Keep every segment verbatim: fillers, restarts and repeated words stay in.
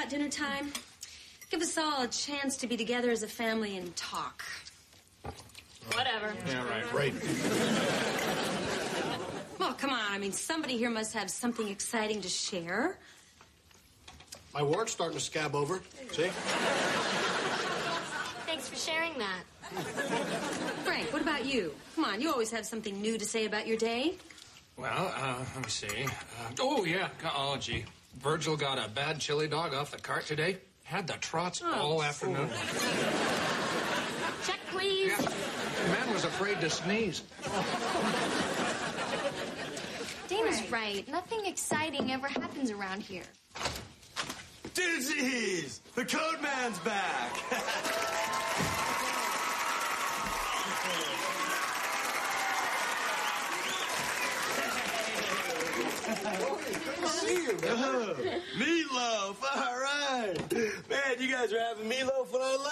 about dinner time? Give us all a chance to be together as a family and talk. Whatever. Yeah, right, right. Well, come on. I mean, somebody here must have something exciting to share. My wart's starting to scab over. See? Thanks for sharing that. Frank, what about you? Come on, you always have something new to say about your day. Well, uh, let me see. Uh, oh, yeah. Oh, gee. Virgil got a bad chili dog off the cart today. Had the trots Oh, all afternoon. Check, please. Yeah. The man was afraid to sneeze. Dana's right. Nothing exciting ever happens around here. Doozies! The Code Man's back! See you, man. Oh, meatloaf! All right! Man, you guys are having meatloaf when I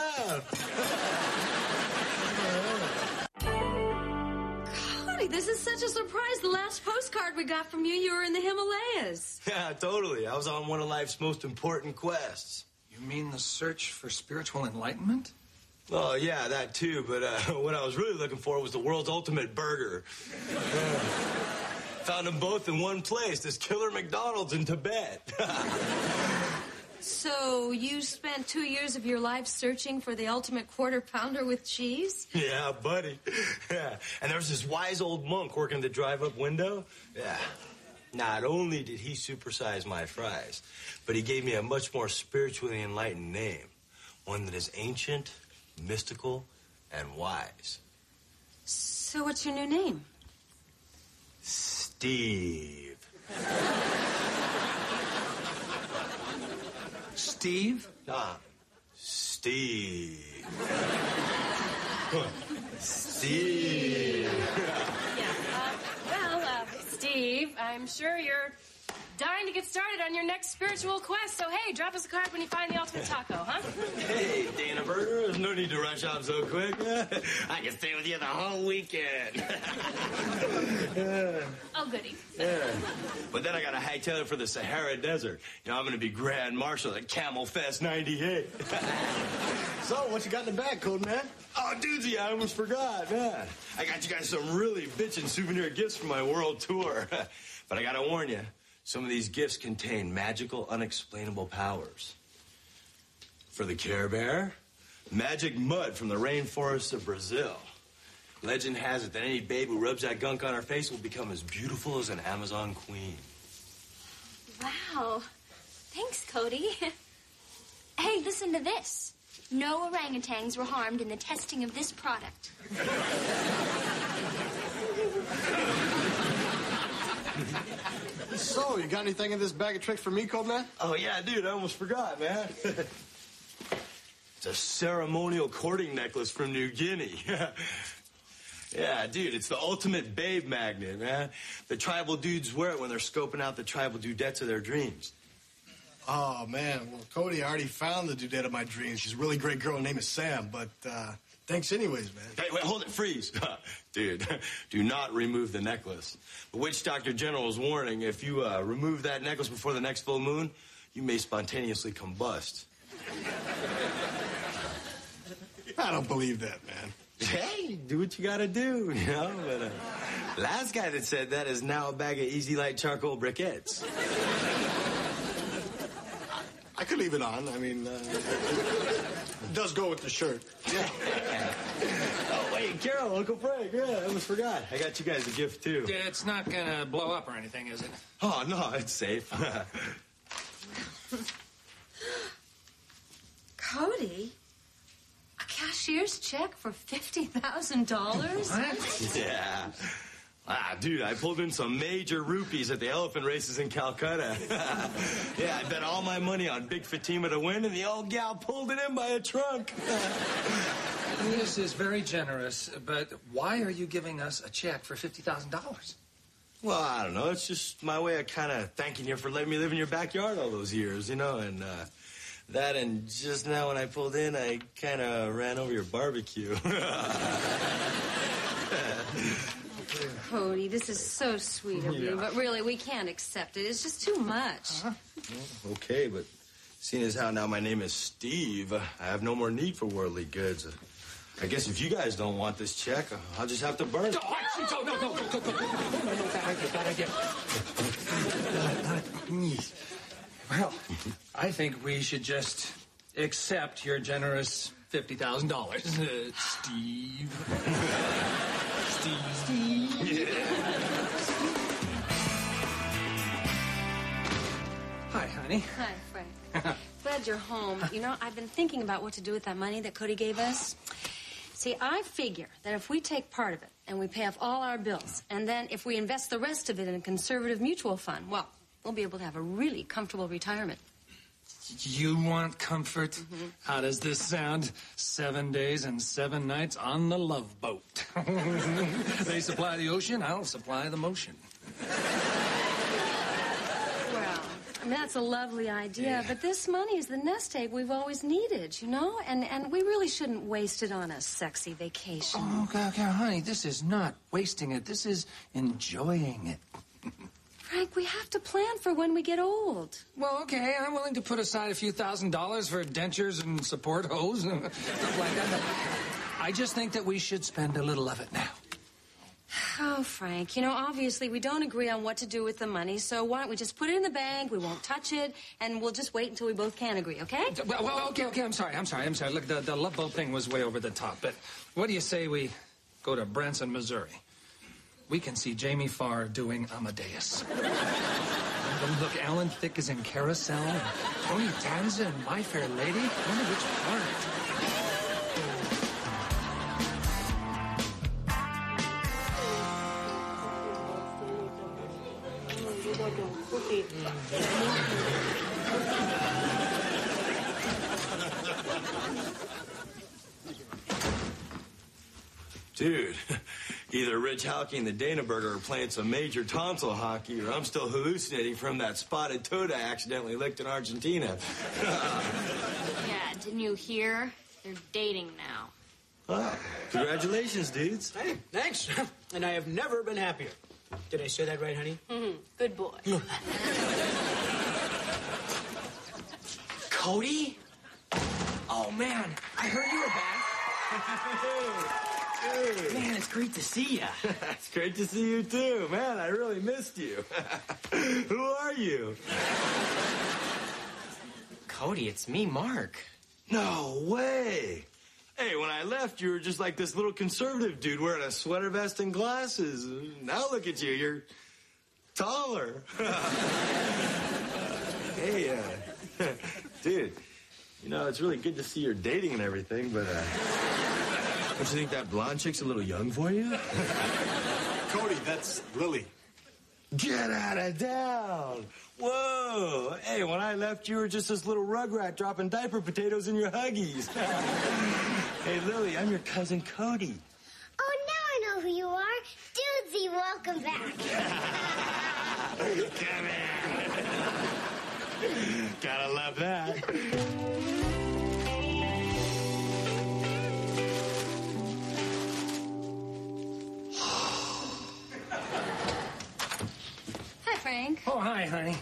left. Cody, this is such a surprise. The last postcard we got from you, you were in the Himalayas. Yeah, totally. I was on one of life's most important quests. You mean the search for spiritual enlightenment? Oh, yeah, that too. But uh, what I was really looking for was the world's ultimate burger. Found them both in one place, this killer McDonald's in Tibet. So you spent two years of your life searching for the ultimate quarter pounder with cheese? Yeah, buddy. Yeah. And there was this wise old monk working the drive-up window. Yeah. Not only did he supersize my fries, but he gave me a much more spiritually enlightened name. One that is ancient, mystical, and wise. So what's your new name? Steve. Steve? Ah, Steve. Steve. Yeah. Uh, well, uh, Steve, I'm sure you're dying to get started on your next spiritual quest. So, hey, drop us a card when you find the ultimate taco, huh? Hey, Dana Burger, there's no need to rush out so quick. I can stay with you the whole weekend. Oh, goody. Yeah. But then I got to hightail it for the Sahara Desert. You know, I'm going to be Grand Marshal at Camel Fest ninety-eight. So, what you got in the bag, Code Man? Oh, doozy, I almost forgot, man. I got you guys some really bitchin' souvenir gifts for my world tour. But I got to warn you, some of these gifts contain magical, unexplainable powers. For the Care Bear, magic mud from the rainforests of Brazil. Legend has it that any babe who rubs that gunk on her face will become as beautiful as an Amazon queen. Wow. Thanks, Cody. Hey, listen to this. No orangutans were harmed in the testing of this product. So, you got anything in this bag of tricks for me, Code Man? Oh, yeah, dude, I almost forgot, man. It's a ceremonial courting necklace from New Guinea. Yeah, dude, it's the ultimate babe magnet, man. The tribal dudes wear it when they're scoping out the tribal dudettes of their dreams. Oh, man. Well, Cody, I already found the dudette of my dreams. She's a really great girl. Her name is Sam, but uh, thanks anyways, man. Hey, wait, hold it, freeze. Dude, do not remove the necklace. The witch doctor general is warning, if you uh, remove that necklace before the next full moon, you may spontaneously combust. I don't believe that, man. Hey, do what you gotta do, you know? But uh, last guy that said that is now a bag of Easy Light charcoal briquettes. I could leave it on. I mean, uh, it does go with the shirt. Yeah. Oh, wait, Carol, Uncle Frank. Yeah, I almost forgot. I got you guys a gift, too. It's not gonna blow up or anything, is it? Oh, no, it's safe. Cody? A cashier's check for fifty thousand dollars? What? Yeah. Ah, dude, I pulled in some major rupees at the elephant races in Calcutta. Yeah, I bet all my money on Big Fatima to win, and the old gal pulled it in by a trunk. This is very generous, but why are you giving us a check for fifty thousand dollars? Well, I don't know. It's just my way of kind of thanking you for letting me live in your backyard all those years, you know, and uh, that and just now when I pulled in, I kind of ran over your barbecue. Cody, this is so sweet of you, Yeah. but really, we can't accept it. It's just too much. Uh-huh. Well, okay, but Seeing as how now my name is Steve, I have no more need for worldly goods. I guess if you guys don't want this check, I'll just have to burn it. No, no, no, no, no, no, no, no, no, bad idea, bad idea. Well, I think we should just accept your generous fifty thousand dollars. Uh, Steve. Steve. Steve. Yeah. Hi, honey. Hi, Frank. Glad you're home. You know, I've been thinking about what to do with that money that Cody gave us. See, I figure that if we take part of it and we pay off all our bills, and then if we invest the rest of it in a conservative mutual fund, well, we'll be able to have a really comfortable retirement. You want comfort? Mm-hmm. How does this sound? Seven days and seven nights on the Love Boat. They supply the ocean, I'll supply the motion. Well, I mean, that's a lovely idea, yeah. But this money is the nest egg we've always needed, you know? And and we really shouldn't waste it on a sexy vacation. Oh, okay, okay, honey, this is not wasting it. This is enjoying it. Frank, we have to plan for when we get old. Well, okay, I'm willing to put aside a few thousand dollars for dentures and support hose and stuff like that. But I just think that we should spend a little of it now. Oh, Frank, you know, obviously we don't agree on what to do with the money, so why don't we just put it in the bank, we won't touch it, and we'll just wait until we both can agree, okay? Well, well okay, okay, I'm sorry, I'm sorry, I'm sorry. Look, the, the Love Boat thing was way over the top, but what do you say we go to Branson, Missouri? We can see Jamie Farr doing Amadeus. Look, Alan Thicke is in Carousel, and Tony Danza in My Fair Lady. I wonder which part. Dude, either Rich Halky and the Dana Burger are playing some major tonsil hockey, or I'm still hallucinating from that spotted toad I accidentally licked in Argentina. Yeah, didn't you hear? They're dating now. Wow. Congratulations, dudes. Hey, thanks. And I have never been happier. Did I say that right, honey? Mm-hmm. Good boy. Cody? Oh, man. I heard you were back. Hey. Man, it's great to see you. It's great to see you, too. Man, I really missed you. Who are you? Cody, it's me, Mark. No way. Hey, when I left, you were just like this little conservative dude wearing a sweater vest and glasses. Now look at you. You're taller. Hey, uh, dude, you know, it's really good to see you're dating and everything, but, uh, don't you think that blonde chick's a little young for you? Cody, that's Lily. Get out of town. Whoa. Hey, when I left, you were just this little rugrat dropping diaper potatoes in your Huggies. Hey, Lily, I'm your cousin Cody. Oh, now I know who you are. Dudesy, welcome back. Come here. Gotta love that. Hi, Frank. Oh, hi, honey.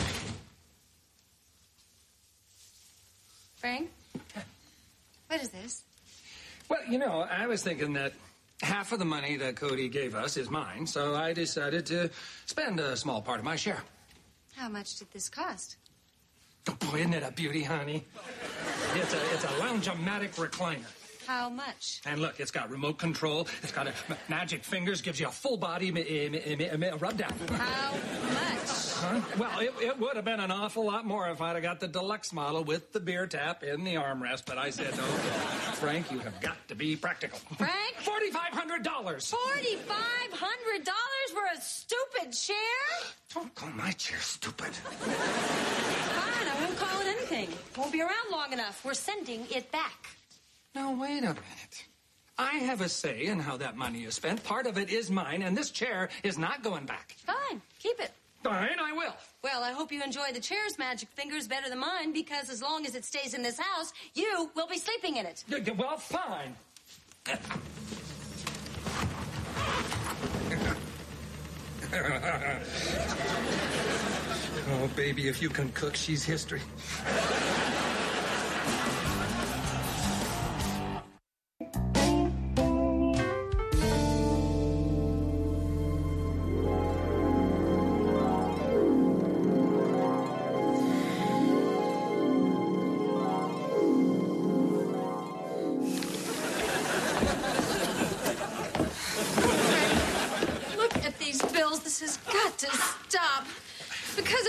Frank? What is this? Well, you know, I was thinking that half of the money that Cody gave us is mine, so I decided to spend a small part of my share. How much did this cost? Oh, boy, isn't it a beauty, honey? It's a, it's a lounge-o-matic recliner. How much? And look, it's got remote control. It's got a magic fingers, gives you a full body rub down. How much? Huh? Well, it, it would have been an awful lot more if I'd have got the deluxe model with the beer tap in the armrest, but I said, no, Frank, you have got to be practical. Frank? forty-five hundred dollars. forty-five hundred dollars for a stupid chair? Don't call my chair stupid. Fine, I won't call it anything. Won't be around long enough. We're sending it back. Now, wait a minute. I have a say in how that money is spent. Part of it is mine, and this chair is not going back. Fine, keep it. Fine, I will. Well, I hope you enjoy the chair's magic fingers better than mine, because as long as it stays in this house, you will be sleeping in it. Yeah, yeah, well, fine. Oh, baby, if you can cook, she's history.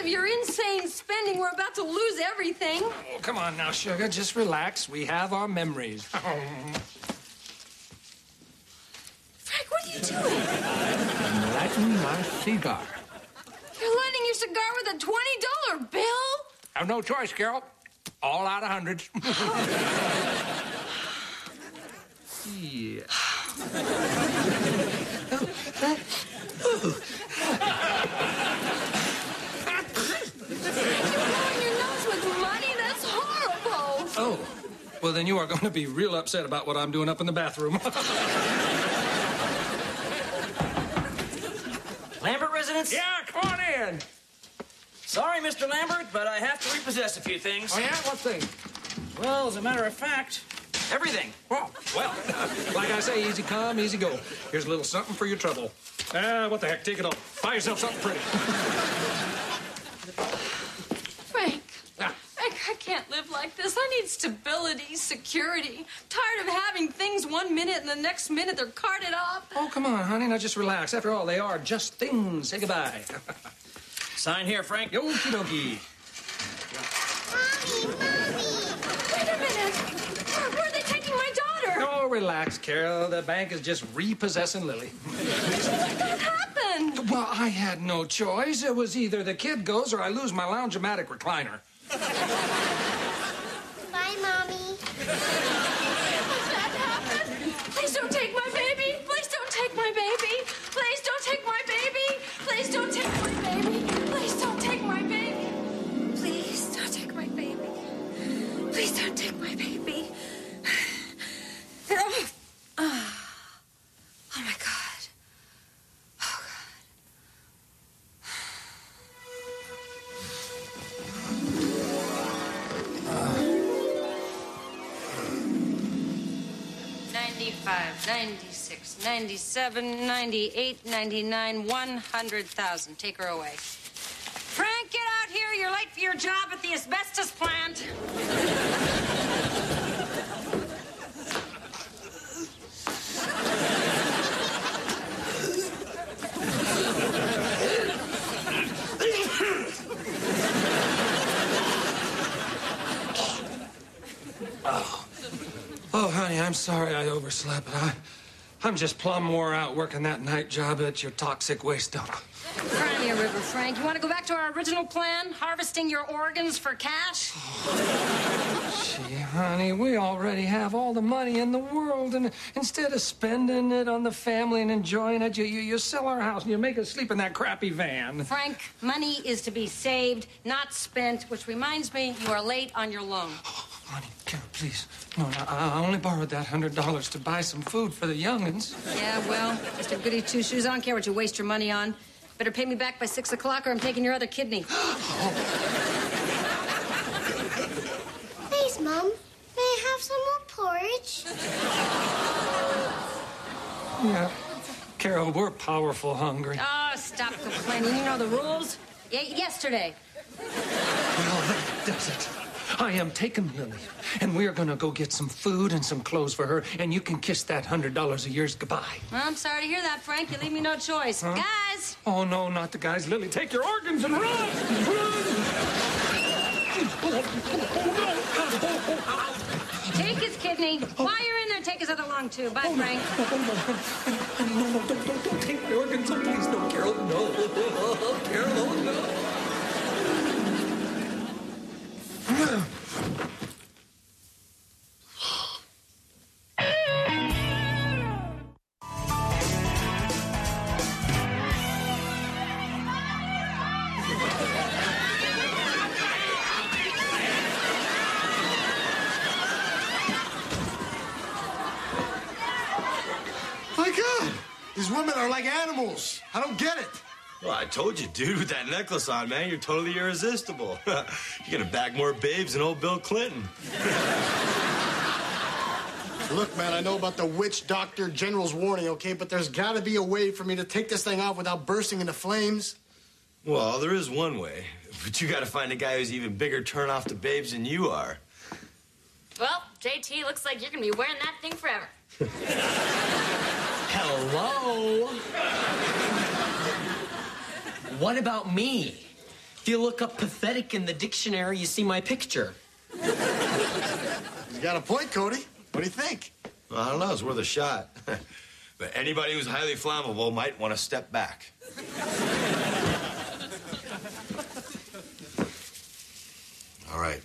of your insane spending, we're about to lose everything. Oh, come on now, sugar. Just relax. We have our memories. Frank, what are you doing? I'm lighting my cigar. You're lighting your cigar with a twenty dollar bill? I have no choice, Carol. All out of hundreds. Yeah. Oh, well, then you are going to be real upset about what I'm doing up in the bathroom. Lambert residence? Yeah, come on in. Sorry, Mister Lambert, but I have to repossess a few things. Oh, yeah? What thing? Well, as a matter of fact, everything. Oh, well, like I say, easy come, easy go. Here's a little something for your trouble. Ah, what the heck? Take it all. Buy yourself something pretty. Frank. Ah. Frank, I can't live like this. I need stability, security. Tired of having things one minute and the next minute they're carted off. Oh, come on, honey. Now just relax. After all, they are just things. Say goodbye. Sign here, Frank. Okie dokie. Mommy, Mommy. Wait a minute. Where, where are they taking my daughter? Oh, relax, Carol. The bank is just repossessing Lily. What happened? Well, I had no choice. It was either the kid goes or I lose my Lounge-O-Matic recliner. Bye, Mommy. That happened? Please don't take my baby. Please don't take my baby. Please don't take my baby. Please don't take my baby. Please don't take my baby. Please don't take my baby. Please don't take my baby. Oh, oh my God. Oh, God. ninety-five, ninety-six, ninety-seven, ninety-eight, ninety-nine, one hundred thousand. Take her away. Frank, get out here. You're late for your job at the asbestos plant. Oh. Oh, honey, I'm sorry I overslept, but I, I'm just plumb wore out working that night job at your toxic waste dump. Cry me a river, Frank. You want to go back to our original plan? Harvesting your organs for cash? Gee, honey, we already have all the money in the world, and instead of spending it on the family and enjoying it, you, you, you sell our house and you make us sleep in that crappy van. Frank, money is to be saved, not spent, which reminds me, you are late on your loan. Oh, honey, Carol, please. No, no, I only borrowed that hundred dollars to buy some food for the young'uns. Yeah, well, Mister Goody Two-Shoes, I don't care what you waste your money on. Better pay me back by six o'clock or I'm taking your other kidney. Please, Mom. May I have some more porridge? Yeah. Carol, we're powerful hungry. Oh, stop complaining. You know the rules. Y- yesterday. Well, that does it. I am taking Lily, and we are going to go get some food and some clothes for her, and you can kiss that hundred dollars a year's goodbye. Well, I'm sorry to hear that, Frank. You leave me no choice. Huh? Guys! Oh, no, not the guys. Lily, take your organs and run! Run! Take his kidney. While you're in there, take his other lung, too. Bye, Frank. No, no, no, don't, don't, don't take my organs. Oh, please, no, Carol, no. Carol, oh, no. My God, these women are like animals. I don't get it. Well, I told you, dude, with that necklace on, man, you're totally irresistible. You're gonna bag more babes than old Bill Clinton. Look, man, I know about the witch doctor general's warning, okay, but there's got to be a way for me to take this thing off without bursting into flames. Well, there is one way, but you gotta find a guy who's even bigger turn off to babes than you are. Well, J T, looks like you're gonna be wearing that thing forever. Hello? What about me? If you look up pathetic in the dictionary, you see my picture. You got a point, Cody. What do you think? Well, I don't know. It's worth a shot. But anybody who's highly flammable might want to step back. All right.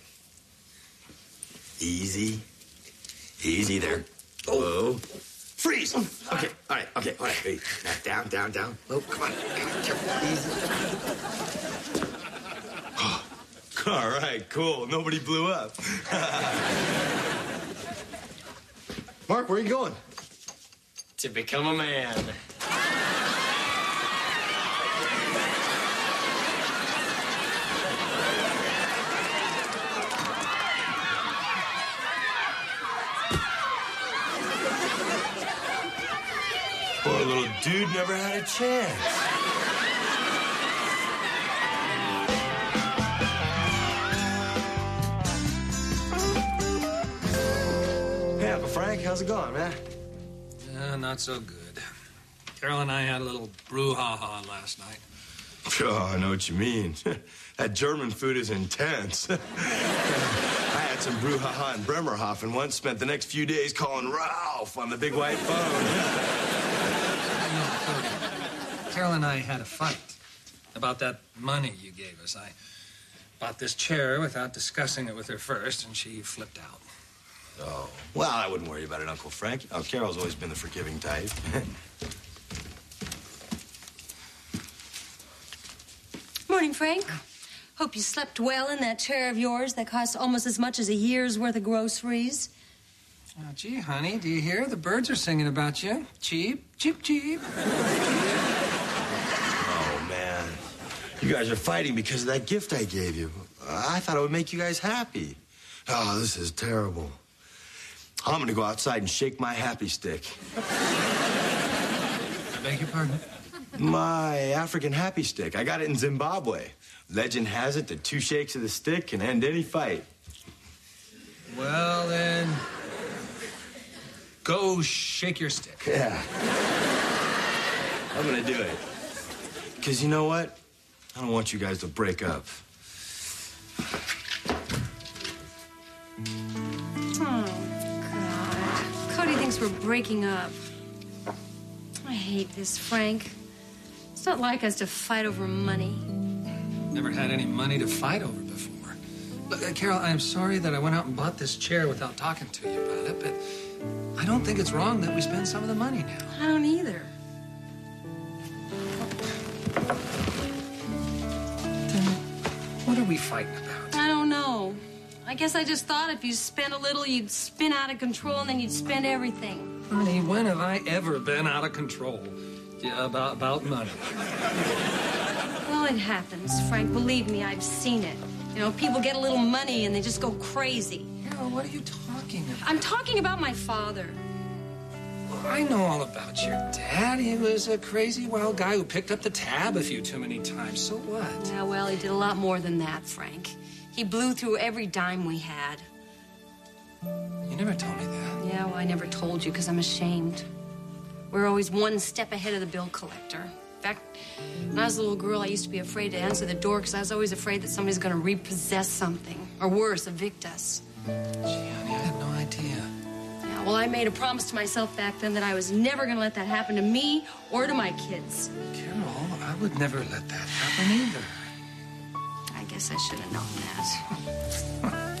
Easy. Easy there. Whoa. Freeze! Okay, all right, okay, all right. Hey, down, down, down. Oh, come on. Careful, easy. Oh, all right, cool. Nobody blew up. Mark, where are you going? To become a man. Poor little dude never had a chance. Hey, Uncle Frank, how's it going, man? Uh, not so good. Carol and I had a little brouhaha last night. Oh, I know what you mean. That German food is intense. I had some brouhaha in Bremerhaven once, spent the next few days calling Ralph on the big white phone. Carol and I had a fight about that money you gave us. I bought this chair without discussing it with her first, and she flipped out. Oh, well, I wouldn't worry about it, Uncle Frank. Oh, Carol's always been the forgiving type. Morning, Frank. Hope you slept well in that chair of yours that cost almost as much as a year's worth of groceries. Oh, gee, honey, do you hear? The birds are singing about you. Cheep, cheep, cheep. Oh, man. You guys are fighting because of that gift I gave you. I thought it would make you guys happy. Oh, this is terrible. I'm gonna go outside and shake my happy stick. I beg your pardon? My African happy stick. I got it in Zimbabwe. Legend has it that two shakes of the stick can end any fight. Well, then, go shake your stick. Yeah. I'm gonna do it. Because you know what? I don't want you guys to break up. Oh, God. Cody thinks we're breaking up. I hate this, Frank. It's not like us to fight over money. Never had any money to fight over before. Look, uh, Carol, I'm sorry that I went out and bought this chair without talking to you about it, but I don't think it's wrong that we spend some of the money now. I don't either. Then what are we fighting about? I don't know. I guess I just thought if you spent a little, you'd spin out of control, and then you'd spend everything. Honey, when have I ever been out of control yeah, about, about money? Well, it happens, Frank. Believe me, I've seen it. You know, people get a little money and they just go crazy. Carol, what are you talking about? I'm talking about my father. Well, I know all about your dad. He was a crazy, wild guy who picked up the tab a few too many times. So what? Yeah, well, he did a lot more than that, Frank. He blew through every dime we had. You never told me that. Yeah, well, I never told you because I'm ashamed. We're always one step ahead of the bill collector. In fact, when I was a little girl, I used to be afraid to answer the door because I was always afraid that somebody's going to repossess something. Or worse, evict us. Gee, honey, I had no idea. Yeah, well, I made a promise to myself back then that I was never going to let that happen to me or to my kids. Carol, I would never let that happen either. I guess I should have known that.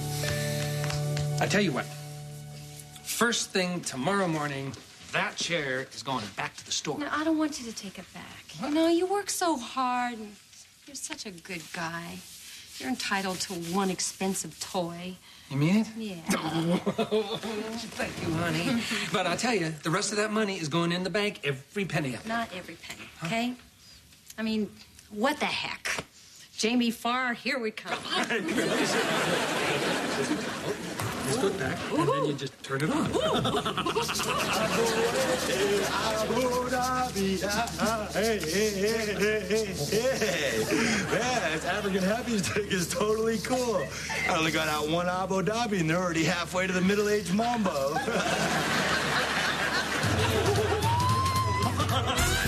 I tell you what. First thing tomorrow morning, that chair is going back to the store. No, I don't want you to take it back. What? You know, you work so hard, and you're such a good guy. You're entitled to one expensive toy. You mean it? Yeah. Thank you, honey. But I'll tell you, the rest of that money is going in the bank, every penny of it. Not every penny, okay? Huh? I mean, what the heck? Jamie Farr, here we come. Just put it back, and then you just turn it on. Hey, hey, hey, hey, hey. Man, this African happy stick is totally cool. I only got out one Abu Dhabi, and they're already halfway to the middle-aged mambo.